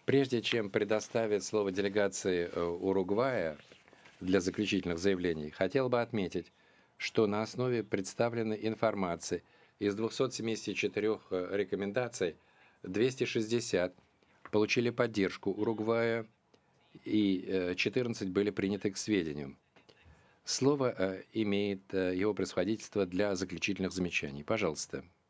Прежде чем предоставить слово делегации Уругвая для заключительных заявлений, хотел бы отметить, что на основе представленной информации из 274 рекомендаций 260 получили поддержку Уругвая и 14 были приняты к сведению. Слово имеет его превосходительство для заключительных замечаний. Пожалуйста.